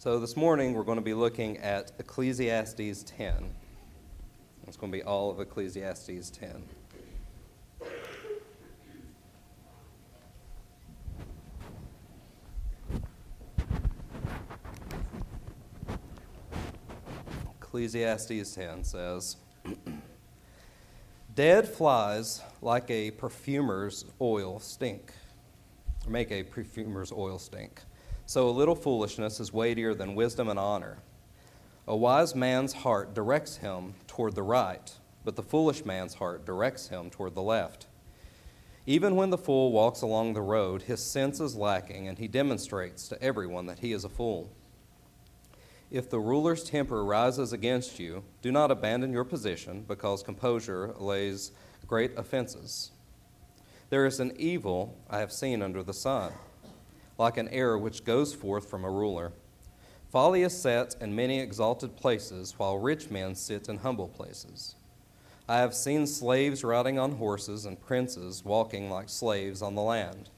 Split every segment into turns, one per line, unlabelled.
So this morning we're going to be looking at Ecclesiastes 10. It's going to be all of Ecclesiastes 10. Ecclesiastes 10 says, "Dead flies like a perfumer's oil stink, or make a perfumer's oil stink. So a little foolishness is weightier than wisdom and honor. A wise man's heart directs him toward the right, but the foolish man's heart directs him toward the left. Even when the fool walks along the road, his sense is lacking, and he demonstrates to everyone that he is a fool. If the ruler's temper rises against you, do not abandon your position, because composure allays great offenses. There is an evil I have seen under the sun, like an error which goes forth from a ruler. Folly is set in many exalted places, while rich men sit in humble places. I have seen slaves riding on horses and princes walking like slaves on the land.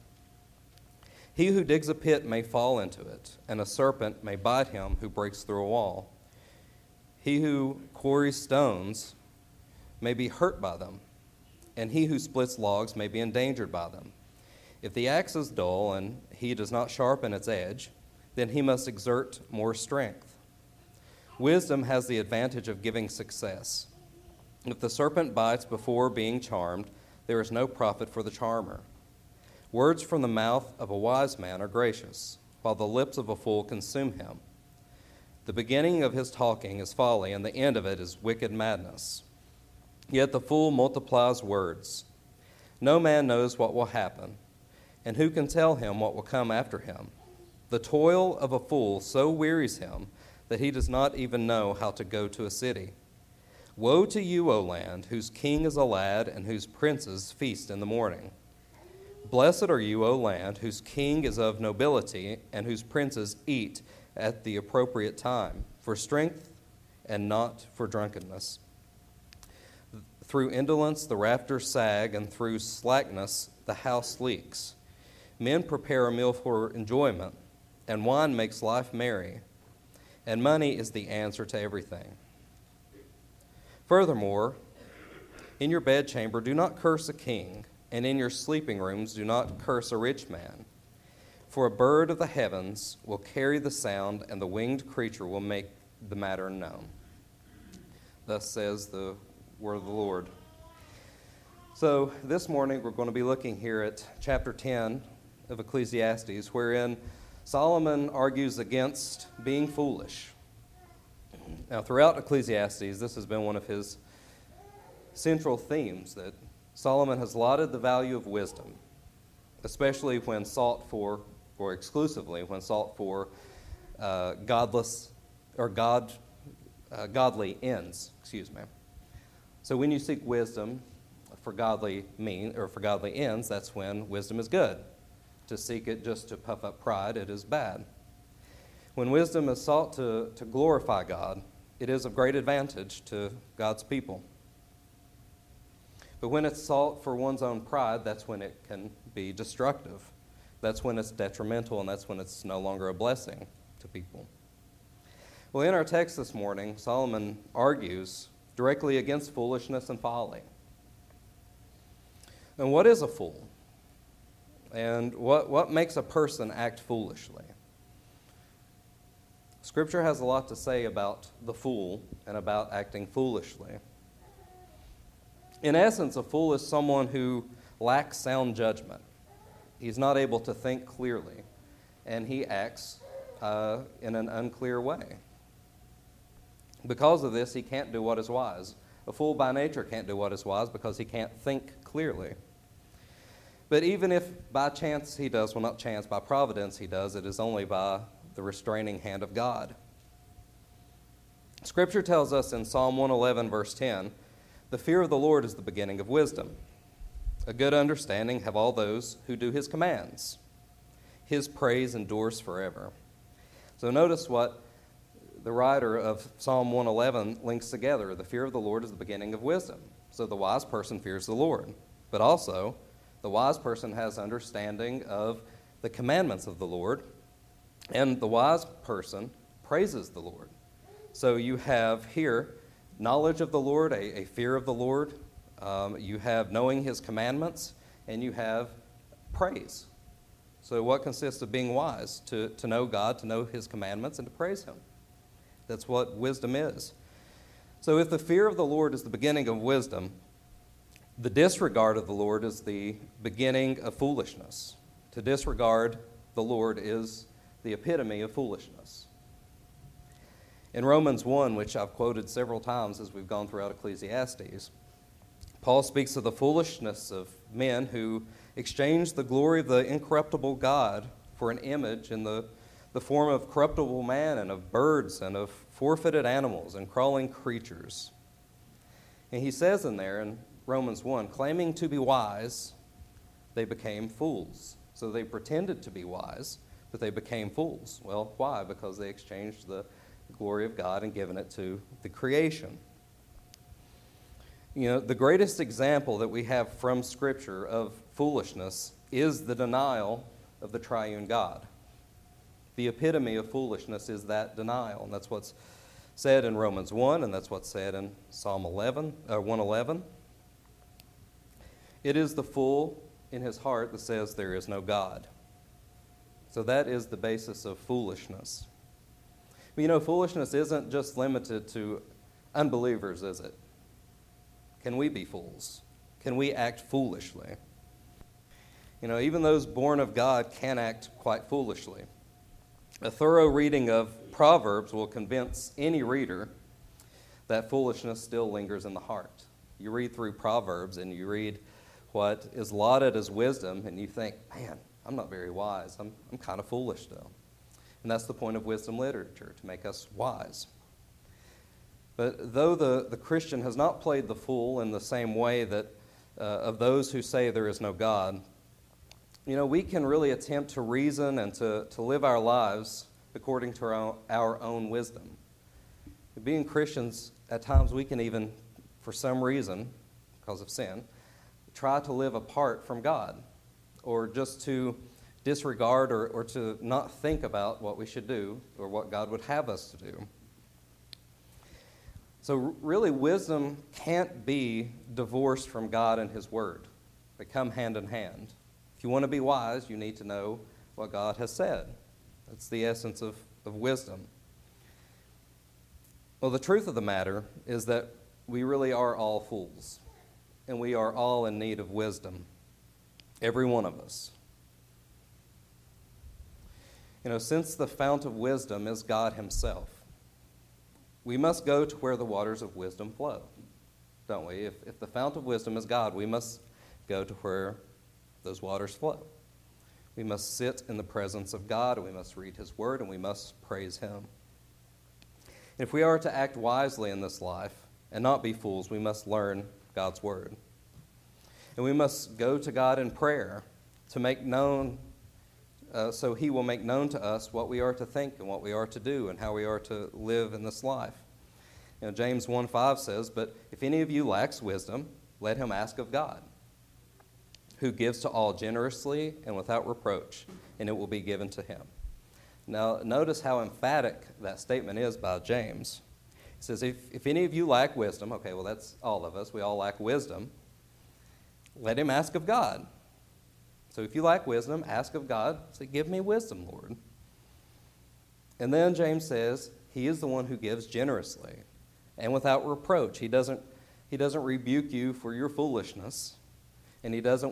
He who digs a pit may fall into it, and a serpent may bite him who breaks through a wall. He who quarries stones may be hurt by them, and he who splits logs may be endangered by them. If the axe is dull and he does not sharpen its edge, then he must exert more strength. Wisdom has the advantage of giving success. If the serpent bites before being charmed, there is no profit for the charmer. Words from the mouth of a wise man are gracious, while the lips of a fool consume him. The beginning of his talking is folly, and the end of it is wicked madness. Yet the fool multiplies words. No man knows what will happen, and who can tell him what will come after him? The toil of a fool so wearies him that he does not even know how to go to a city. Woe to you, O land, whose king is a lad and whose princes feast in the morning. Blessed are you, O land, whose king is of nobility and whose princes eat at the appropriate time, for strength and not for drunkenness. Through indolence the rafters sag, and through slackness the house leaks. Men prepare a meal for enjoyment, and wine makes life merry, and money is the answer to everything. Furthermore, in your bedchamber do not curse a king, and in your sleeping rooms do not curse a rich man. For a bird of the heavens will carry the sound, and the winged creature will make the matter known." Thus says the word of the Lord. So this morning we're going to be looking here at chapter 10 of Ecclesiastes, wherein Solomon argues against being foolish. Now, throughout Ecclesiastes, this has been one of his central themes, that Solomon has lauded the value of wisdom, especially when sought for, or exclusively when sought for godly ends. So when you seek wisdom for godly ends, that's when wisdom is good. To seek it just to puff up pride, it is bad. When wisdom is sought to glorify God, it is of great advantage to God's people. But when it's sought for one's own pride, that's when it can be destructive. That's when it's detrimental, and that's when it's no longer a blessing to people. Well, in our text this morning, Solomon argues directly against foolishness and folly. And what is a fool? And what makes a person act foolishly? Scripture has a lot to say about the fool and about acting foolishly. In essence, a fool is someone who lacks sound judgment. He's not able to think clearly, and he acts in an unclear way. Because of this, he can't do what is wise. A fool by nature can't do what is wise because he can't think clearly. But even if by chance he does, well, not chance, by providence he does, it is only by the restraining hand of God. Scripture tells us in Psalm 111, verse 10, "The fear of the Lord is the beginning of wisdom. A good understanding have all those who do his commands. His praise endures forever." So notice what the writer of Psalm 111 links together. The fear of the Lord is the beginning of wisdom. So the wise person fears the Lord. But also, the wise person has understanding of the commandments of the Lord, and the wise person praises the Lord. So you have here knowledge of the Lord, a fear of the Lord. You have knowing his commandments, and you have praise. So what consists of being wise? To know God, to know his commandments, and to praise him. That's what wisdom is. So if the fear of the Lord is the beginning of wisdom, the disregard of the Lord is the beginning of foolishness. To disregard the Lord is the epitome of foolishness. In Romans 1, which I've quoted several times as we've gone throughout Ecclesiastes, Paul speaks of the foolishness of men who exchange the glory of the incorruptible God for an image in the form of corruptible man and of birds and of forfeited animals and crawling creatures. And he says in there in Romans 1, claiming to be wise, they became fools. So they pretended to be wise, but they became fools. Well, why? Because they exchanged the glory of God and given it to the creation. You know, the greatest example that we have from Scripture of foolishness is the denial of the triune God. The epitome of foolishness is that denial, and that's what's said in Romans 1, and that's what's said in Psalm 111. It is the fool in his heart that says there is no God. So that is the basis of foolishness. But you know, foolishness isn't just limited to unbelievers, is it? Can we be fools? Can we act foolishly? You know, even those born of God can act quite foolishly. A thorough reading of Proverbs will convince any reader that foolishness still lingers in the heart. You read through Proverbs and you read what is lauded as wisdom, and you think, man, I'm not very wise. I'm kind of foolish still. And that's the point of wisdom literature, to make us wise. But though the Christian has not played the fool in the same way that of those who say there is no God, you know, we can really attempt to reason and to live our lives according to our own wisdom. Being Christians, at times we can even, for some reason, because of sin, try to live apart from God, or just to disregard or to not think about what we should do or what God would have us to do. So really, wisdom can't be divorced from God and his word. They come hand in hand. If you want to be wise, you need to know what God has said. That's the essence of wisdom. Well, the truth of the matter is that we really are all fools, and we are all in need of wisdom, every one of us. You know, since the fount of wisdom is God himself, we must go to where the waters of wisdom flow, don't we? If the fount of wisdom is God, we must go to where those waters flow. We must sit in the presence of God, and we must read his word, and we must praise him. If we are to act wisely in this life and not be fools, we must learn God's word. And we must go to God in prayer to make known, so he will make known to us what we are to think and what we are to do and how we are to live in this life. You know, James 1:5 says, "But if any of you lacks wisdom, let him ask of God, who gives to all generously and without reproach, and it will be given to him." Now, notice how emphatic that statement is by James. He says, if any of you lack wisdom, okay, well, that's all of us. We all lack wisdom. Let him ask of God. So if you lack wisdom, ask of God. Say, give me wisdom, Lord. And then James says, he is the one who gives generously and without reproach. He doesn't rebuke you for your foolishness, and he doesn't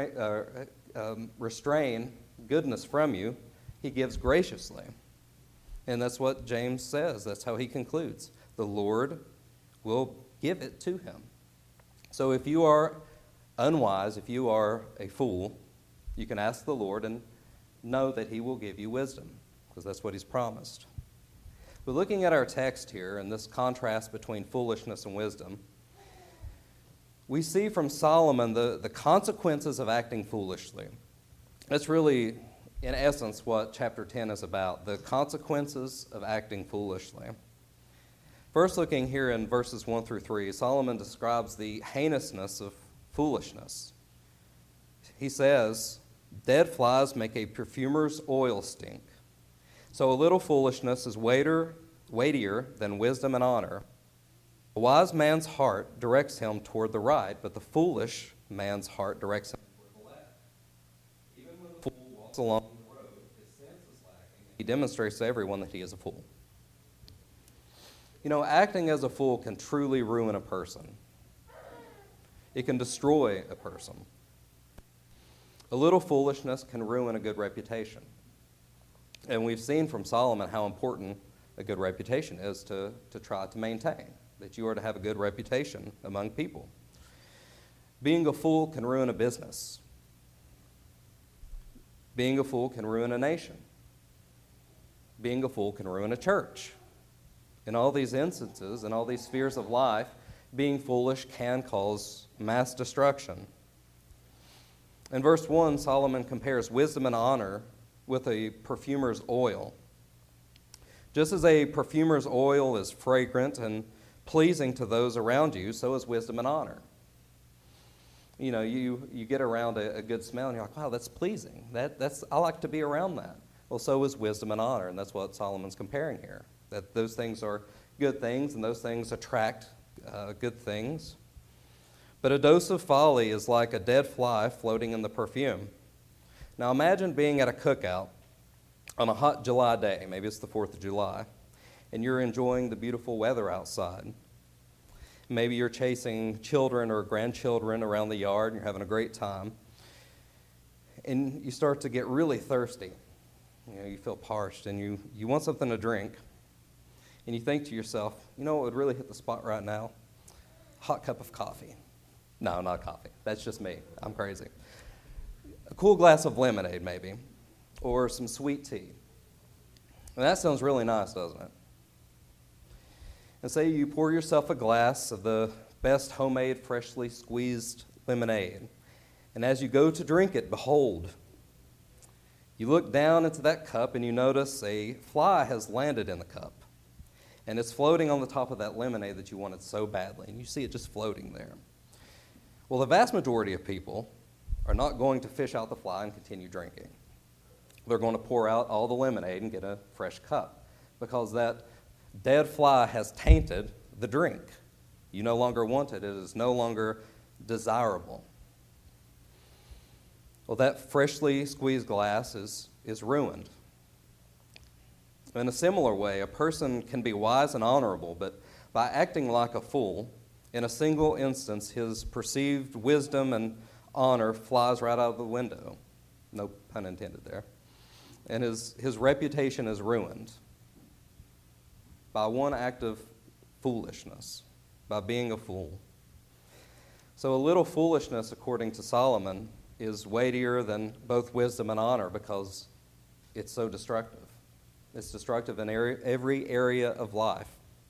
restrain goodness from you. He gives graciously. And that's what James says. That's how he concludes. The Lord will give it to him. So if you are unwise, if you are a fool, you can ask the Lord and know that he will give you wisdom, because that's what he's promised. But looking at our text here and this contrast between foolishness and wisdom, we see from Solomon the consequences of acting foolishly. That's really, in essence, what chapter 10 is about, the consequences of acting foolishly. First, looking here in verses 1 through 3, Solomon describes the heinousness of foolishness. He says, "Dead flies make a perfumer's oil stink, So a little foolishness is weightier than wisdom and honor. A wise man's heart directs him toward the right, but the foolish man's heart directs him toward the left. Even when the fool walks along the road, his sense is lacking. He demonstrates to everyone that he is a fool. You know, acting as a fool can truly ruin a person. It can destroy a person. A little foolishness can ruin a good reputation. And we've seen from Solomon how important a good reputation is to try to maintain, that you are to have a good reputation among people. Being a fool can ruin a business. Being a fool can ruin a nation. Being a fool can ruin a church. In all these instances, in all these spheres of life, being foolish can cause mass destruction. In verse 1, Solomon compares wisdom and honor with a perfumer's oil. Just as a perfumer's oil is fragrant and pleasing to those around you, so is wisdom and honor. You know, you get around a good smell and you're like, wow, that's pleasing. I like to be around that. Well, so is wisdom and honor, and that's what Solomon's comparing here. That those things are good things, and those things attract good things. But a dose of folly is like a dead fly floating in the perfume. Now imagine being at a cookout on a hot July day, maybe it's the 4th of July, and you're enjoying the beautiful weather outside. Maybe you're chasing children or grandchildren around the yard, and you're having a great time. And you start to get really thirsty. You know, you feel parched, and you want something to drink. And you think to yourself, you know what would really hit the spot right now? Hot cup of coffee. No, not coffee. That's just me. I'm crazy. A cool glass of lemonade, maybe, or some sweet tea. And that sounds really nice, doesn't it? And say you pour yourself a glass of the best homemade, freshly squeezed lemonade. And as you go to drink it, behold, you look down into that cup and you notice a fly has landed in the cup. And it's floating on the top of that lemonade that you wanted so badly. And you see it just floating there. Well, the vast majority of people are not going to fish out the fly and continue drinking. They're going to pour out all the lemonade and get a fresh cup, because that dead fly has tainted the drink. You no longer want it. It is no longer desirable. Well, that freshly squeezed glass is ruined. In a similar way, a person can be wise and honorable, but by acting like a fool, in a single instance, his perceived wisdom and honor flies right out of the window. No pun intended there. And his reputation is ruined by one act of foolishness, by being a fool. So a little foolishness, according to Solomon, is weightier than both wisdom and honor because it's so destructive. It's destructive in every area of life.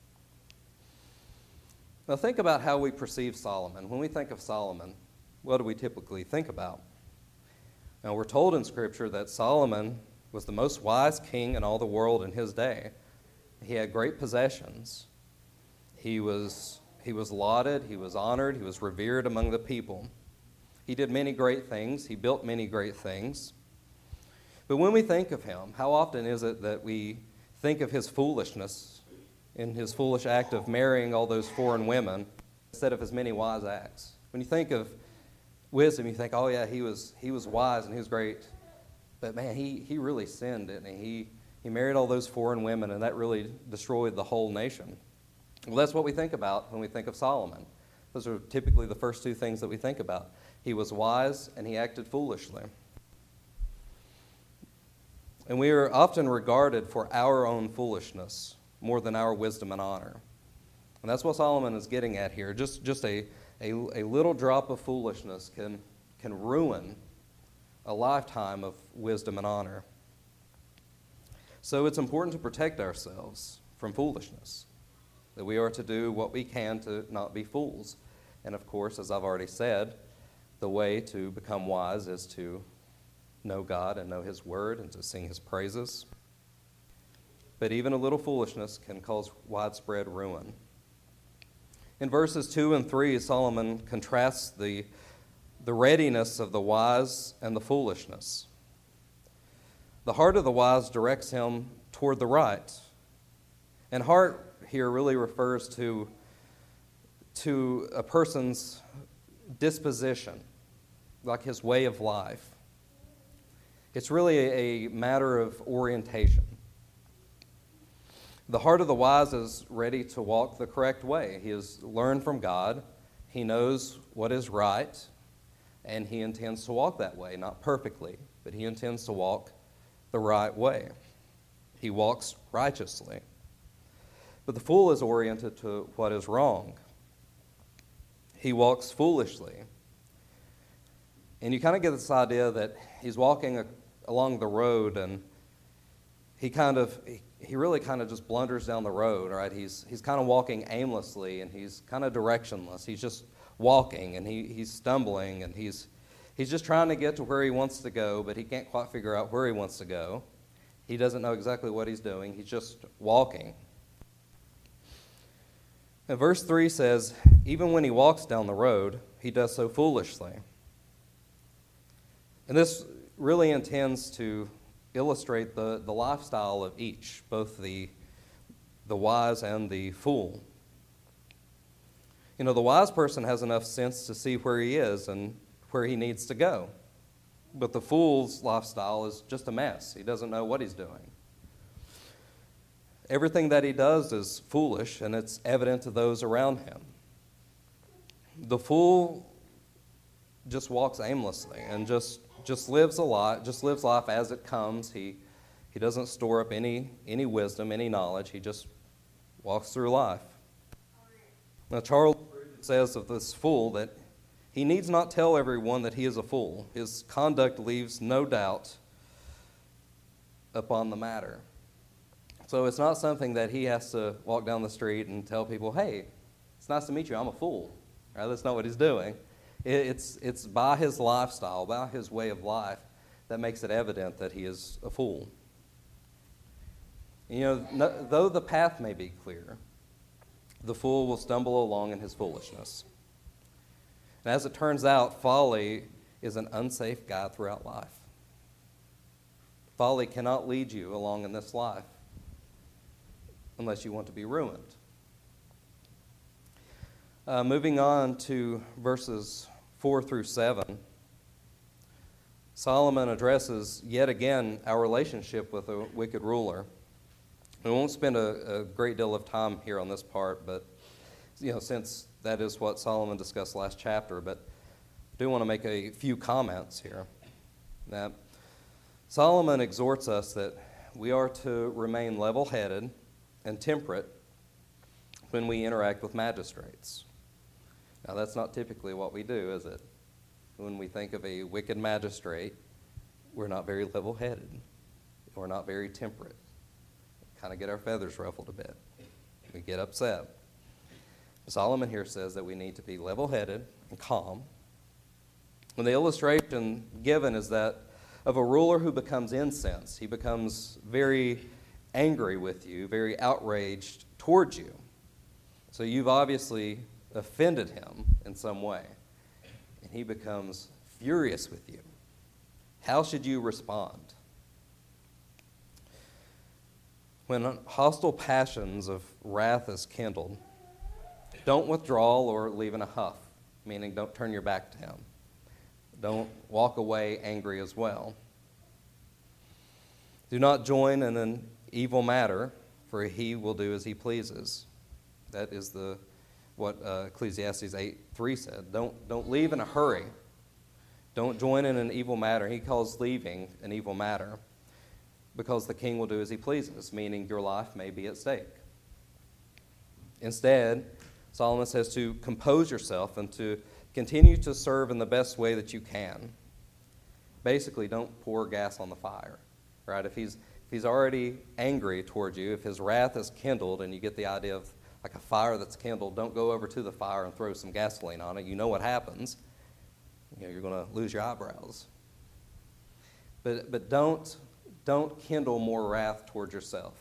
Now think about how we perceive Solomon. When we think of Solomon, what do we typically think about? Now we're told in Scripture that Solomon was the most wise king in all the world in his day. He had great possessions. He was lauded, he was honored, he was revered among the people. He did many great things. He built many great things. But when we think of him, how often is it that we think of his foolishness in his foolish act of marrying all those foreign women instead of his many wise acts? When you think of wisdom, you think, oh yeah, he was wise and he was great. But man, he really sinned, didn't he? He married all those foreign women, and that really destroyed the whole nation. Well, that's what we think about when we think of Solomon. Those are typically the first two things that we think about. He was wise and he acted foolishly. And we are often regarded for our own foolishness more than our wisdom and honor. And that's what Solomon is getting at here. Just a little drop of foolishness can ruin a lifetime of wisdom and honor. So it's important to protect ourselves from foolishness, that we are to do what we can to not be fools. And of course, as I've already said, the way to become wise is to know God and know His Word and to sing His praises. But even a little foolishness can cause widespread ruin. In verses 2 and 3, Solomon contrasts the readiness of the wise and the foolishness. The heart of the wise directs him toward the right. And heart here really refers to a person's disposition, like his way of life. It's really a matter of orientation. The heart of the wise is ready to walk the correct way. He has learned from God. He knows what is right, and he intends to walk that way, not perfectly, but he intends to walk the right way. He walks righteously. But the fool is oriented to what is wrong. He walks foolishly. And you kind of get this idea that he's walking along the road, and he really kind of just blunders down the road, right? He's kind of walking aimlessly, and he's kind of directionless. He's just walking, and he's stumbling, and he's just trying to get to where he wants to go, but he can't quite figure out where he wants to go. He doesn't know exactly what he's doing. He's just walking. And verse 3 says, even when he walks down the road, he does so foolishly. And this really intends to illustrate the lifestyle of each, both the wise and the fool. You know, the wise person has enough sense to see where he is and where he needs to go. But the fool's lifestyle is just a mess. He doesn't know what he's doing. Everything that he does is foolish, and it's evident to those around him. The fool just walks aimlessly and just lives life as it comes. He doesn't store up any wisdom, any knowledge. He just walks through life. Now, Charles says of this fool that he needs not tell everyone that he is a fool. His conduct leaves no doubt upon the matter. So it's not something that he has to walk down the street and tell people, hey, it's nice to meet you, I'm a fool. Right? That's not what he's doing. It's by his lifestyle, by his way of life, that makes it evident that he is a fool. You know, though the path may be clear, the fool will stumble along in his foolishness. And as it turns out, folly is an unsafe guide throughout life. Folly cannot lead you along in this life unless you want to be ruined. Moving on to verses 4 through 7, Solomon addresses yet again our relationship with a wicked ruler. We won't spend a great deal of time here on this part, but since that is what Solomon discussed last chapter, but I do want to make a few comments here. That Solomon exhorts us that we are to remain level-headed and temperate when we interact with magistrates. Now, that's not typically what we do, is it? When we think of a wicked magistrate, we're not very level-headed. We're not very temperate. We kind of get our feathers ruffled a bit. We get upset. Solomon here says that we need to be level-headed and calm. And the illustration given is that of a ruler who becomes incensed. He becomes very angry with you, very outraged towards you. So you've obviously offended him in some way, and he becomes furious with you. How should you respond? When hostile passions of wrath is kindled, don't withdraw or leave in a huff, meaning don't turn your back to him. Don't walk away angry as well. Do not join in an evil matter, for he will do as he pleases. That is what Ecclesiastes 8:3 said. Don't leave in a hurry. Don't join in an evil matter. He calls leaving an evil matter because the king will do as he pleases, meaning your life may be at stake. Instead, Solomon says to compose yourself and to continue to serve in the best way that you can. Basically, don't pour gas on the fire, right? If he's already angry toward you, if his wrath is kindled, and you get the idea of like a fire that's kindled, don't go over to the fire and throw some gasoline on it. You know what happens. You're going to lose your eyebrows. But don't kindle more wrath toward yourself.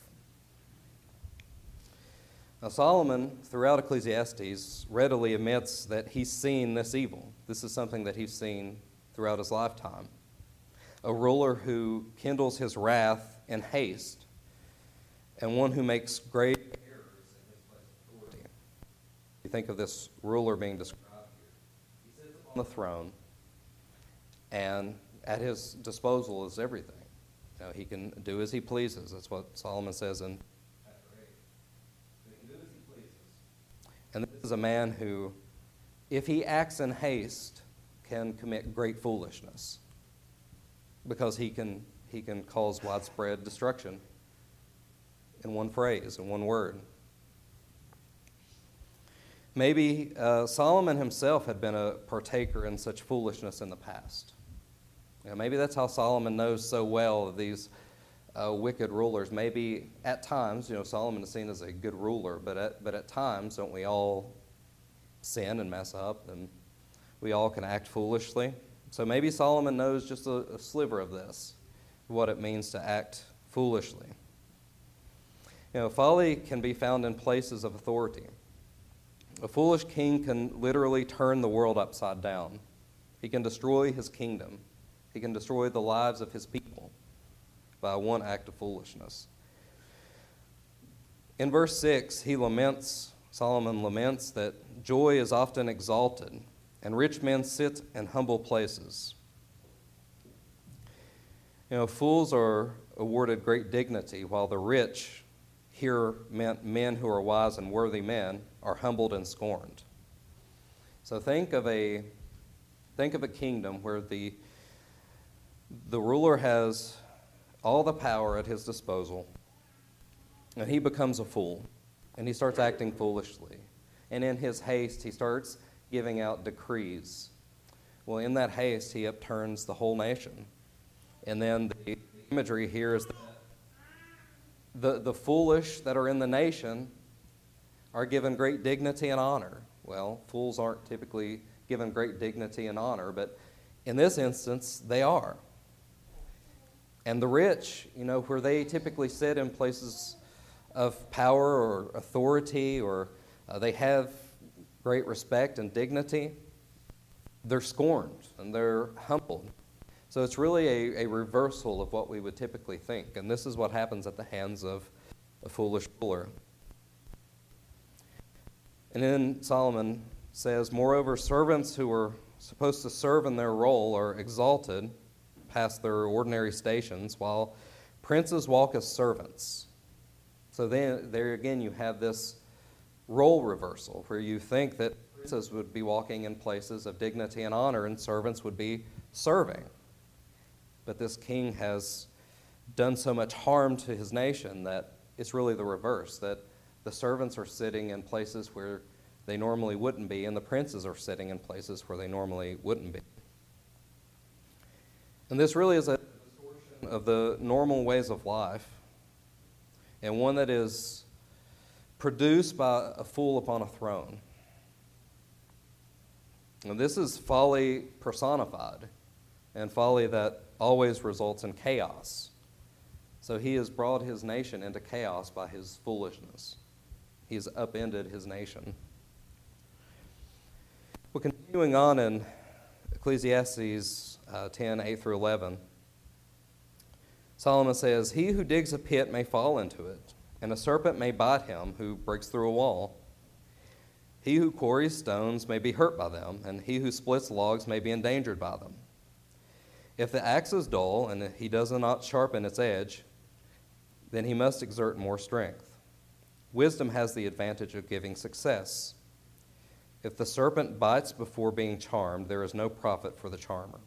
Now, Solomon, throughout Ecclesiastes, readily admits that he's seen this evil. This is something that he's seen throughout his lifetime. A ruler who kindles his wrath in haste and one who makes great errors in his place of authority. You think of this ruler being described here. He sits on the throne, and at his disposal is everything. You know, he can do as he pleases. That's what Solomon says in chapter 8. He can do as he pleases. And this is a man who, if he acts in haste, can commit great foolishness, because he can cause widespread destruction in one phrase, in one word. Maybe Solomon himself had been a partaker in such foolishness in the past. You know, maybe that's how Solomon knows so well of these wicked rulers. Maybe at times, Solomon is seen as a good ruler, but at times, don't we all sin and mess up, and we all can act foolishly? So maybe Solomon knows just a sliver of this, what it means to act foolishly. Folly can be found in places of authority. A foolish king can literally turn the world upside down. He can destroy his kingdom. He can destroy the lives of his people by one act of foolishness. In verse 6, Solomon laments that joy is often exalted, and rich men sit in humble places. Fools are awarded great dignity, while the rich, here meant men who are wise and worthy men, are humbled and scorned. So think of a kingdom where the ruler has all the power at his disposal, and he becomes a fool, and he starts acting foolishly. And in his haste, he starts giving out decrees. Well, in that haste, he upturns the whole nation. And then the imagery here is that the foolish that are in the nation are given great dignity and honor. Well, fools aren't typically given great dignity and honor, but in this instance, they are. And the rich, where they typically sit in places of power or authority, or they have great respect and dignity, they're scorned and they're humbled. So it's really a reversal of what we would typically think. And this is what happens at the hands of a foolish ruler. And then Solomon says, moreover, servants who are supposed to serve in their role are exalted past their ordinary stations, while princes walk as servants. So then, there again, you have this role reversal, where you think that princes would be walking in places of dignity and honor, and servants would be serving. But this king has done so much harm to his nation that it's really the reverse, that the servants are sitting in places where they normally wouldn't be, and the princes are sitting in places where they normally wouldn't be. And this really is a distortion of the normal ways of life, and one that is produced by a fool upon a throne. And this is folly personified, and folly that always results in chaos. So he has brought his nation into chaos by his foolishness. He has upended his nation. Well, continuing on in Ecclesiastes 10, 8 through 11, Solomon says, he who digs a pit may fall into it, and a serpent may bite him who breaks through a wall. He who quarries stones may be hurt by them, and he who splits logs may be endangered by them. If the axe is dull and he does not sharpen its edge, then he must exert more strength. Wisdom has the advantage of giving success. If the serpent bites before being charmed, there is no profit for the charmer.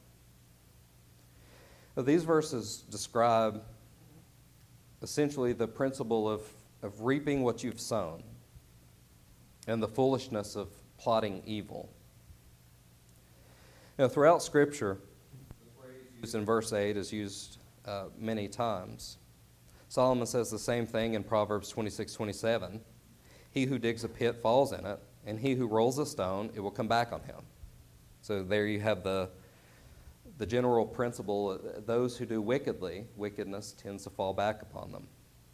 Now, these verses describe essentially the principle of reaping what you've sown and the foolishness of plotting evil. Throughout Scripture, the phrase used in verse 8 is used many times. Solomon says the same thing in Proverbs 26:27. He who digs a pit falls in it, and he who rolls a stone, it will come back on him. So there you have the general principle. Those who do wickedness tends to fall back upon them.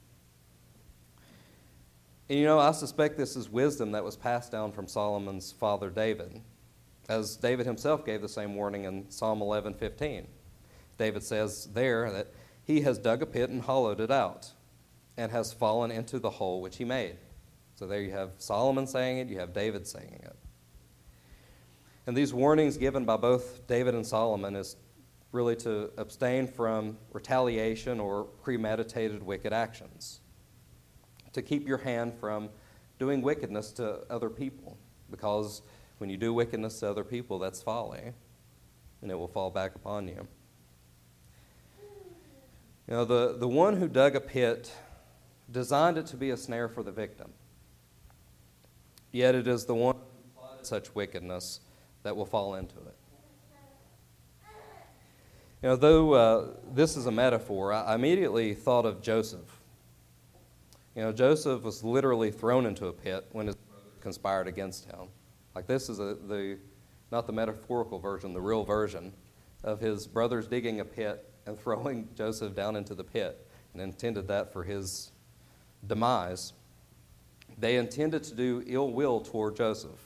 And I suspect this is wisdom that was passed down from Solomon's father David, as David himself gave the same warning in Psalm 11:15. David says there that he has dug a pit and hollowed it out, and has fallen into the hole which he made. So there you have Solomon saying it, you have David saying it. And these warnings given by both David and Solomon is really to abstain from retaliation or premeditated wicked actions, to keep your hand from doing wickedness to other people, because when you do wickedness to other people, that's folly, and it will fall back upon you. You know, the one who dug a pit designed it to be a snare for the victim, yet it is the one who plotted such wickedness that will fall into it. You know, though this is a metaphor, I immediately thought of Joseph. You know, Joseph was literally thrown into a pit when his brothers conspired against him. Like, this is not the metaphorical version, the real version of his brothers digging a pit and throwing Joseph down into the pit, and intended that for his demise. They intended to do ill will toward Joseph.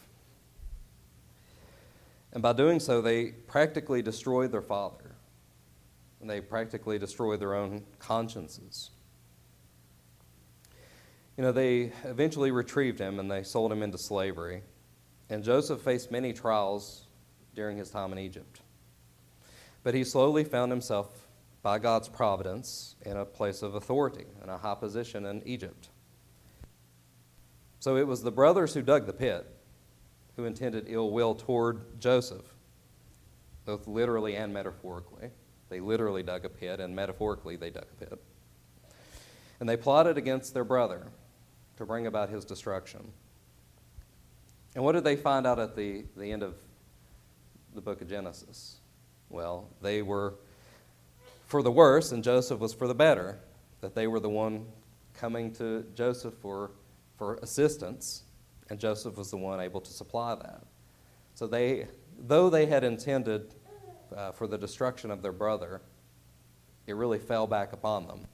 And by doing so, they practically destroyed their father. And they practically destroyed their own consciences. You know, they eventually retrieved him and they sold him into slavery. And Joseph faced many trials during his time in Egypt. But he slowly found himself, by God's providence, in a place of authority, in a high position in Egypt. So it was the brothers who dug the pit who intended ill will toward Joseph, both literally and metaphorically. They literally dug a pit, and metaphorically they dug a pit. And they plotted against their brother to bring about his destruction. And what did they find out at the end of the book of Genesis? Well, they were for the worse, and Joseph was for the better, that they were the one coming to Joseph for assistance, and Joseph was the one able to supply that. So though they had intended for the destruction of their brother, it really fell back upon them.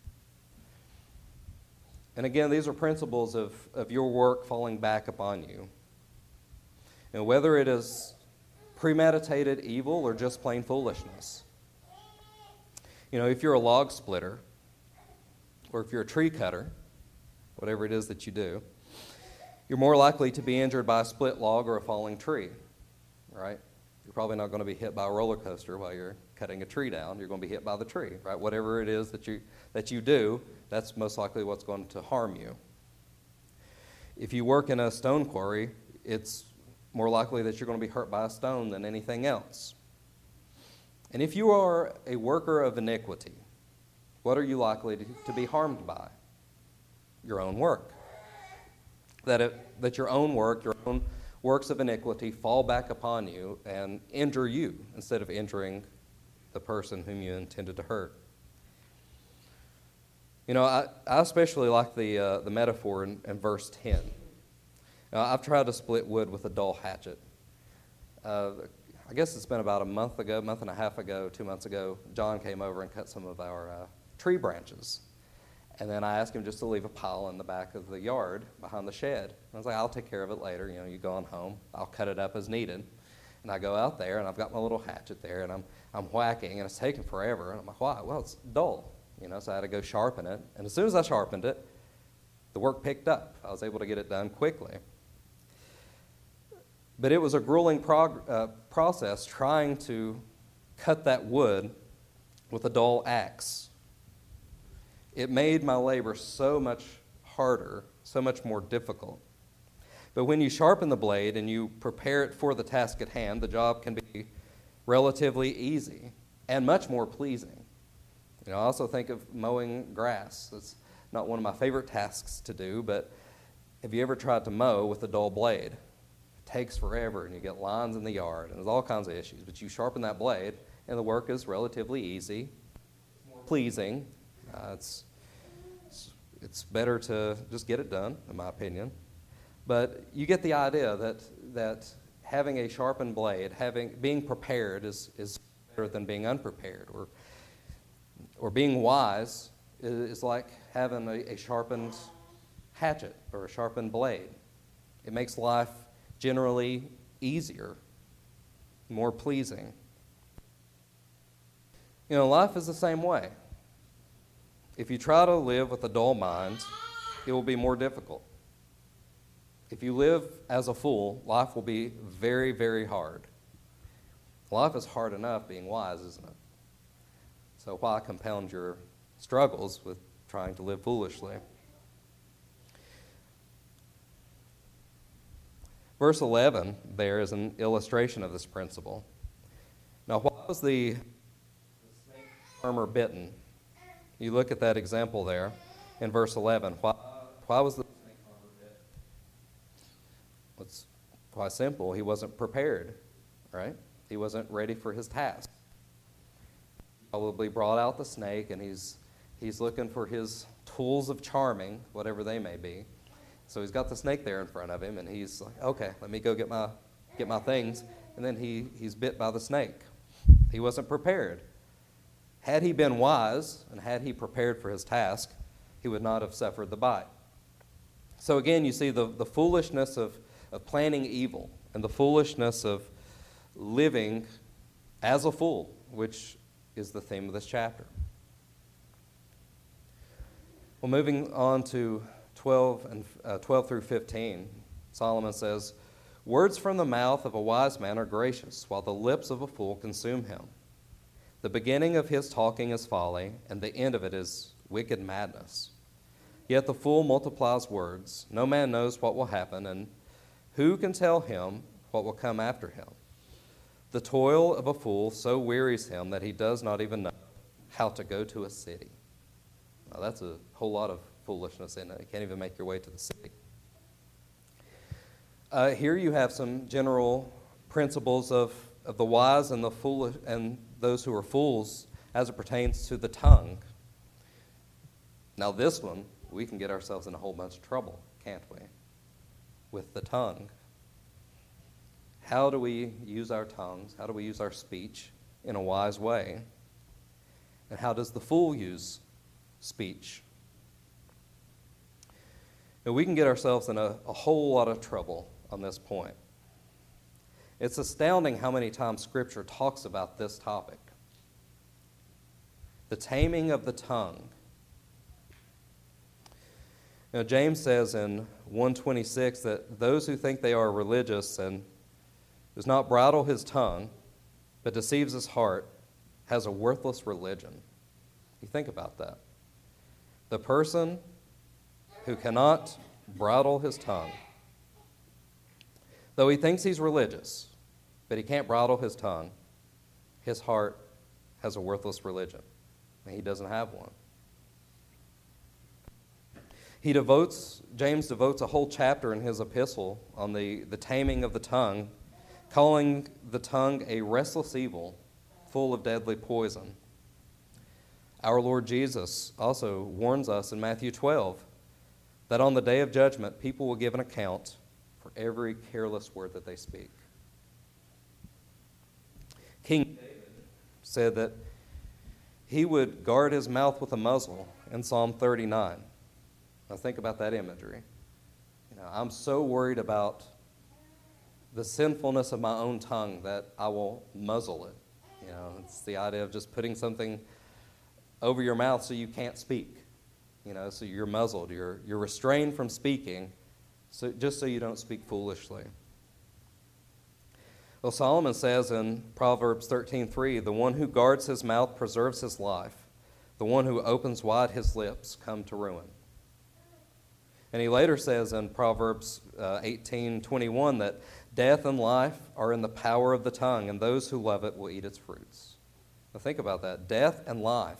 And again, these are principles of your work falling back upon you. And whether it is premeditated evil or just plain foolishness. You know, if you're a log splitter, or if you're a tree cutter, whatever it is that you do, you're more likely to be injured by a split log or a falling tree, right? You're probably not going to be hit by a roller coaster while you're cutting a tree down. You're going to be hit by the tree, right? Whatever it is that you do, that's most likely what's going to harm you. If you work in a stone quarry, it's more likely that you're going to be hurt by a stone than anything else. And if you are a worker of iniquity, what are you likely to be harmed by? Your own work. That your own work, your own works of iniquity fall back upon you and injure you instead of injuring the person whom you intended to hurt. You know, I especially like the metaphor in verse 10. Now, I've tried to split wood with a dull hatchet. I guess it's been about a month and a half ago, 2 months ago, John came over and cut some of our tree branches. And then I asked him just to leave a pile in the back of the yard behind the shed. I was like, I'll take care of it later. You know, you go on home. I'll cut it up as needed. And I go out there, and I've got my little hatchet there, and I'm whacking, and it's taking forever. And I'm like, why? Well, it's dull. You know, so I had to go sharpen it. And as soon as I sharpened it, the work picked up. I was able to get it done quickly. But it was a grueling process trying to cut that wood with a dull axe. It made my labor so much harder, so much more difficult. But when you sharpen the blade and you prepare it for the task at hand, the job can be relatively easy and much more pleasing. You know, I also think of mowing grass. It's not one of my favorite tasks to do, but have you ever tried to mow with a dull blade? It takes forever, and you get lines in the yard, and there's all kinds of issues. But you sharpen that blade, and the work is relatively easy, more pleasing. It's better to just get it done, in my opinion. But you get the idea that having a sharpened blade, being prepared is better than being unprepared. Or being wise is like having a sharpened hatchet or a sharpened blade. It makes life generally easier, more pleasing. You know, life is the same way. If you try to live with a dull mind, it will be more difficult. If you live as a fool, life will be very, very hard. Life is hard enough being wise, isn't it? So why compound your struggles with trying to live foolishly? Verse 11 there is an illustration of this principle. Now, why was the snake farmer bitten? You look at that example there in verse 11. Why was the snake farmer bitten? It's quite simple. He wasn't prepared, right? He wasn't ready for his task. He probably brought out the snake, and he's looking for his tools of charming, whatever they may be. So he's got the snake there in front of him, and he's like, okay, let me go get my things. And then he's bit by the snake. He wasn't prepared. Had he been wise and had he prepared for his task, he would not have suffered the bite. So again, you see the foolishness of planning evil and the foolishness of living as a fool, which is the theme of this chapter. Well, moving on to 12 through 15, Solomon says, "Words from the mouth of a wise man are gracious, while the lips of a fool consume him. The beginning of his talking is folly, and the end of it is wicked madness. Yet the fool multiplies words. No man knows what will happen, and who can tell him what will come after him? The toil of a fool so wearies him that he does not even know how to go to a city." Now, that's a whole lot of foolishness in it. You can't even make your way to the city. Here you have some general principles of the wise and the foolish and those who are fools as it pertains to the tongue. Now this one, we can get ourselves in a whole bunch of trouble, can't we? With the tongue. How do we use our tongues? How do we use our speech in a wise way? And how does the fool use speech? Now, we can get ourselves in a whole lot of trouble on this point. It's astounding how many times Scripture talks about this topic. The taming of the tongue. Now, James says in 1:26 that those who think they are religious and does not bridle his tongue, but deceives his heart, has a worthless religion. You think about that. The person who cannot bridle his tongue, though he thinks he's religious, but he can't bridle his tongue, his heart has a worthless religion, and he doesn't have one. James devotes a whole chapter in his epistle on the taming of the tongue, calling the tongue a restless evil full of deadly poison. Our Lord Jesus also warns us in Matthew 12 that on the day of judgment, people will give an account for every careless word that they speak. King David said that he would guard his mouth with a muzzle in Psalm 39. Now think about that imagery. I'm so worried about the sinfulness of my own tongue that I will muzzle it. It's the idea of just putting something over your mouth so you can't speak. So you're muzzled, you're restrained from speaking, just so you don't speak foolishly. Well, Solomon says in Proverbs 13:3, "The one who guards his mouth preserves his life. The one who opens wide his lips come to ruin." And he later says in Proverbs 18:21 that death and life are in the power of the tongue, and those who love it will eat its fruits. Now think about that, death and life.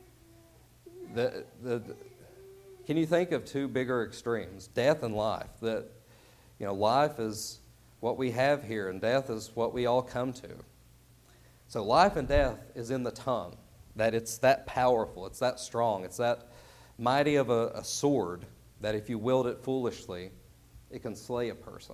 Can you think of two bigger extremes? Death and life. Life is what we have here, and death is what we all come to. So life and death is in the tongue. That it's that powerful, it's that strong, it's that mighty of a sword that if you wield it foolishly, it can slay a person.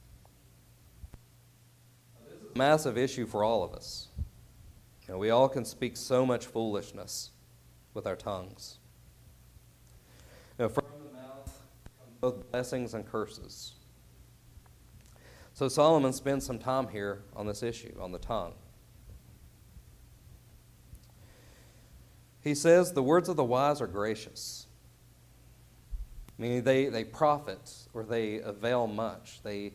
This is a massive issue for all of us. We all can speak so much foolishness with our tongues. From the mouth come both blessings and curses. So Solomon spends some time here on this issue, on the tongue. He says the words of the wise are gracious. Meaning they profit or they avail much. They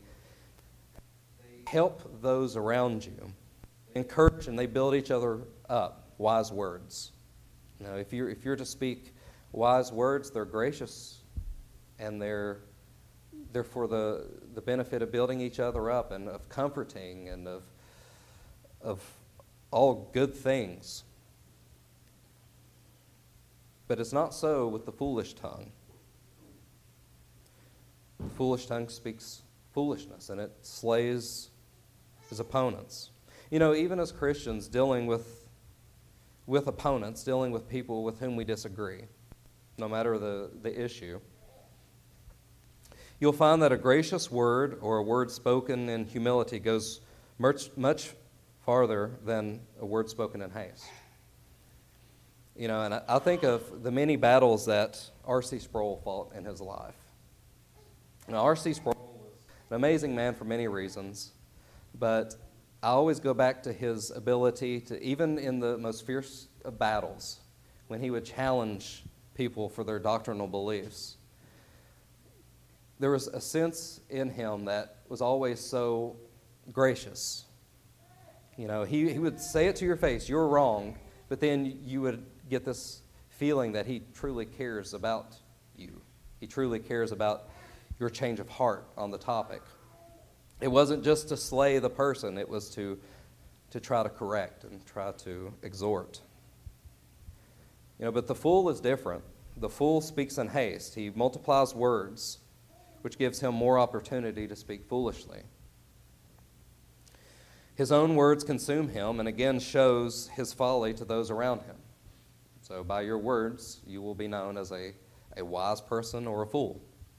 help those around you, encourage, and they build each other up. Wise words. If you're to speak wise words, they're gracious, and they're for the benefit of building each other up and of comforting and of all good things. But it's not so with the foolish tongue. The foolish tongue speaks foolishness, and it slays his opponents. Even as Christians dealing with opponents, dealing with people with whom we disagree, no matter the issue, you'll find that a gracious word or a word spoken in humility goes much farther than a word spoken in haste. And I think of the many battles that R.C. Sproul fought in his life. Now, R.C. Sproul was an amazing man for many reasons, but I always go back to his ability to, even in the most fierce of battles, when he would challenge people for their doctrinal beliefs, there was a sense in him that was always so gracious. He would say it to your face, you're wrong, but then you would get this feeling that he truly cares about you. He truly cares about your change of heart on the topic. It wasn't just to slay the person, it was to try to correct and try to exhort. But the fool is different. The fool speaks in haste. He multiplies words, which gives him more opportunity to speak foolishly. His own words consume him and again shows his folly to those around him. So by your words, you will be known as a wise person or a fool.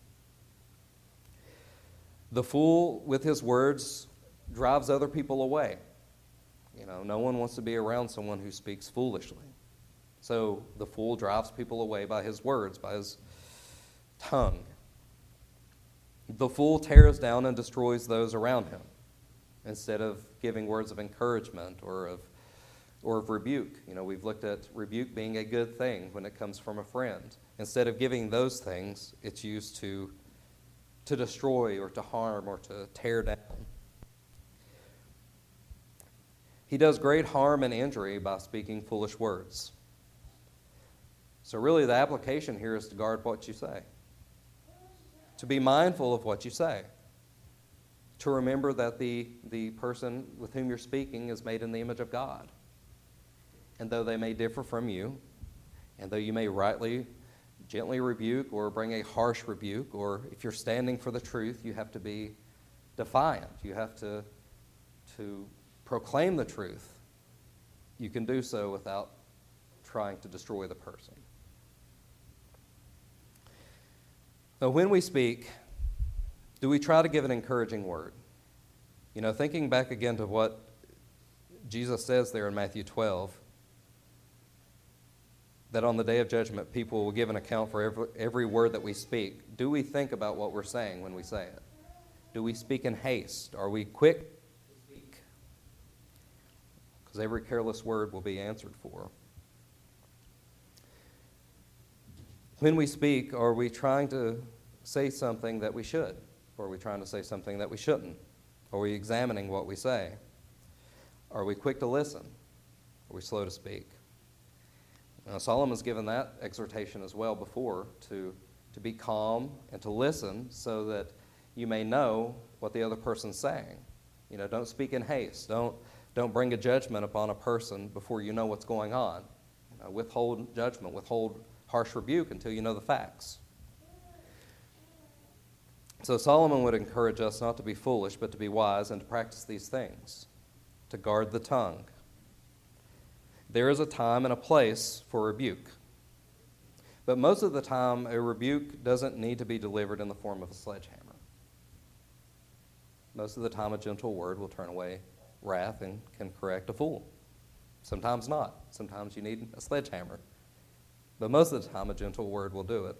The fool, with his words, drives other people away. No one wants to be around someone who speaks foolishly. So the fool drives people away by his words, by his tongue. The fool tears down and destroys those around him instead of giving words of encouragement or of rebuke. We've looked at rebuke being a good thing when it comes from a friend. Instead of giving those things, it's used to destroy or to harm or to tear down. He does great harm and injury by speaking foolish words. So really the application here is to guard what you say. To be mindful of what you say. To remember that the person with whom you're speaking is made in the image of God. And though they may differ from you, and though you may rightly, gently rebuke or bring a harsh rebuke, or if you're standing for the truth, you have to be defiant. You have to proclaim the truth. You can do so without trying to destroy the person. Now, when we speak, do we try to give an encouraging word? Thinking back again to what Jesus says there in Matthew 12, that on the day of judgment, people will give an account for every word that we speak. Do we think about what we're saying when we say it? Do we speak in haste? Are we quick to speak? Because every careless word will be answered for. When we speak, are we trying to say something that we should? Or are we trying to say something that we shouldn't? Are we examining what we say? Are we quick to listen? Are we slow to speak? Now, Solomon's given that exhortation as well before, to be calm and to listen so that you may know what the other person's saying. Don't speak in haste. Don't bring a judgment upon a person before you know what's going on. Withhold judgment, withhold harsh rebuke until you know the facts. So Solomon would encourage us not to be foolish, but to be wise and to practice these things, to guard the tongue. There is a time and a place for rebuke. But most of the time, a rebuke doesn't need to be delivered in the form of a sledgehammer. Most of the time, a gentle word will turn away wrath and can correct a fool. Sometimes not. Sometimes you need a sledgehammer. But most of the time, a gentle word will do it.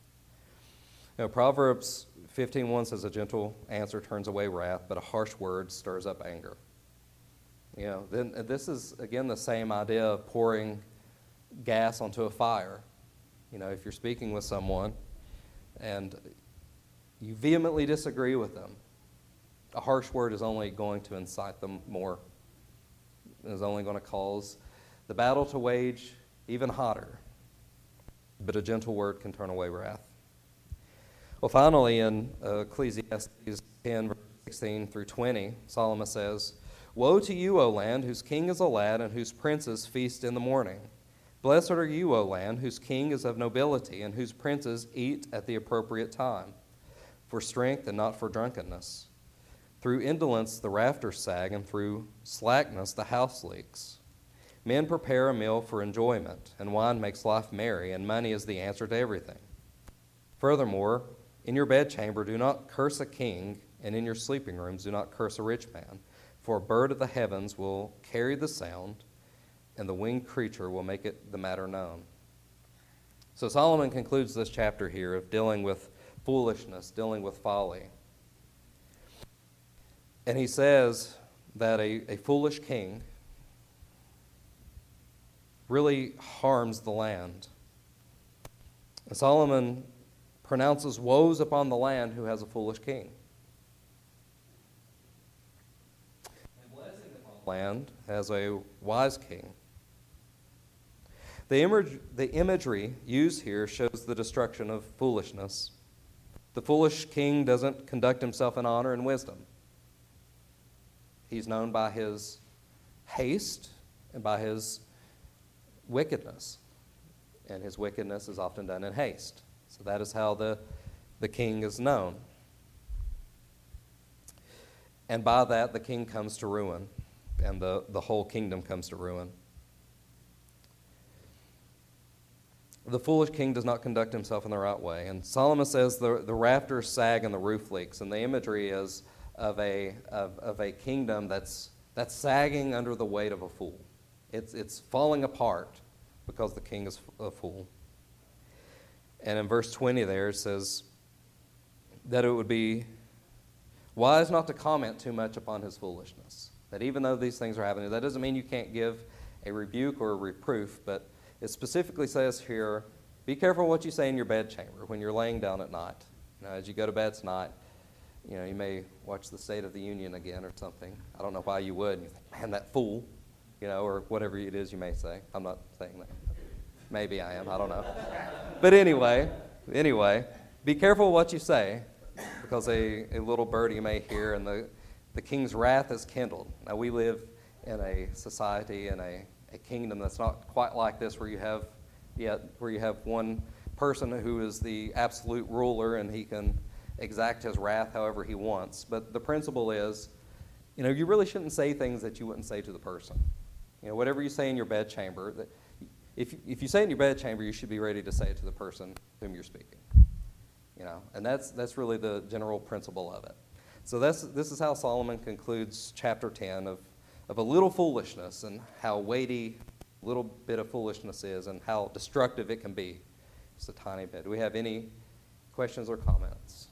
Proverbs 15:1 says, a gentle answer turns away wrath, but a harsh word stirs up anger. Then this is, again, the same idea of pouring gas onto a fire. If you're speaking with someone and you vehemently disagree with them, a harsh word is only going to incite them more. It is only going to cause the battle to wage even hotter. But a gentle word can turn away wrath. Well, finally, in Ecclesiastes 10, verse 16 through 20, Solomon says, "Woe to you, O land, whose king is a lad and whose princes feast in the morning. Blessed are you, O land, whose king is of nobility and whose princes eat at the appropriate time, for strength and not for drunkenness. Through indolence the rafters sag, and through slackness the house leaks. Men prepare a meal for enjoyment, and wine makes life merry, and money is the answer to everything. Furthermore, in your bedchamber do not curse a king, and in your sleeping rooms do not curse a rich man, for a bird of the heavens will carry the sound, and the winged creature will make it the matter known." So Solomon concludes this chapter here of dealing with foolishness, dealing with folly. And he says that a foolish king really harms the land. And Solomon pronounces woes upon the land who has a foolish king. And blessing upon the land has a wise king. The imagery used here shows the destruction of foolishness. The foolish king doesn't conduct himself in honor and wisdom. He's known by his haste and by his wickedness. And his wickedness is often done in haste. So that is how the king is known. And by that, the king comes to ruin, and the whole kingdom comes to ruin. The foolish king does not conduct himself in the right way. And Solomon says the rafters sag and the roof leaks. And the imagery is of a kingdom that's sagging under the weight of a fool. It's falling apart because the king is a fool. And in verse 20 there it says that it would be wise not to comment too much upon his foolishness. That even though these things are happening, that doesn't mean you can't give a rebuke or a reproof, but it specifically says here, be careful what you say in your bedchamber when you're laying down at night. As you go to bed tonight, you may watch the State of the Union again or something. I don't know why you would. And you think, man, that fool, or whatever it is you may say. I'm not saying that. Maybe I am. I don't know. But anyway, be careful what you say, because a little birdie may hear, and the king's wrath is kindled. Now, we live in a society and a kingdom that's not quite like this, where you have one person who is the absolute ruler, and he can exact his wrath however he wants. But the principle is, you really shouldn't say things that you wouldn't say to the person. Whatever you say in your bedchamber, if you say it in your bedchamber, you should be ready to say it to the person whom you're speaking. And that's really the general principle of it. So this is how Solomon concludes chapter 10 of a little foolishness, and how weighty a little bit of foolishness is, and how destructive it can be. Just a tiny bit. Do we have any questions or comments?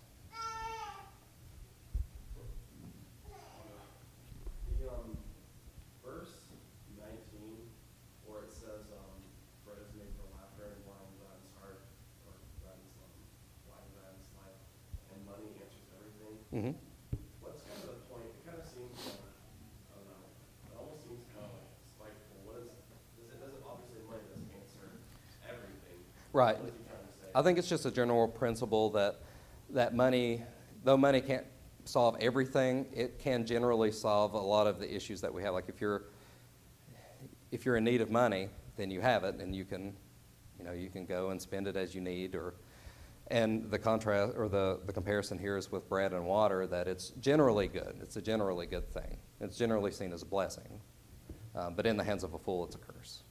Verse 19, where it says, bread is made for laughter, and wine gladdens heart, or gladdens wine gladdens life, and money answers everything.
Mm-hmm.
What's kind of the point? It kind of seems, I don't know, it almost seems kind of like spiteful. Doesn't obviously money doesn't answer everything.
Right.
What is he trying to say?
I think it's just a general principle that money, though money can't solve everything, it can generally solve a lot of the issues that we have. Like if you're in need of money, then you have it, and you can go and spend it as you need. And the contrast or the comparison here is with bread and water, that it's generally good. It's a generally good thing. It's generally seen as a blessing, but in the hands of a fool, it's a curse.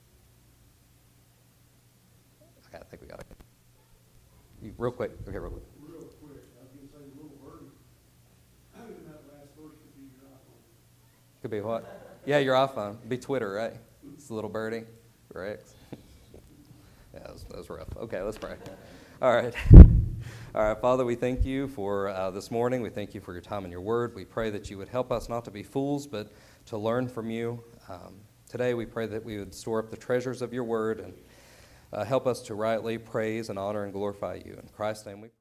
Okay, I think we got it. Real quick. Okay, real quick.
Real quick, I was going to say little birdie. That last verse could be your iPhone.
Could be what? Yeah, your iPhone. It'd be Twitter, right? It's a little birdie. Correct. Yeah, that was rough. Okay, let's pray. All right. All right, Father, we thank you for this morning. We thank you for your time and your word. We pray that you would help us not to be fools, but to learn from you. Today we pray that we would store up the treasures of your word, Help us to rightly praise and honor and glorify you. In Christ's name we pray.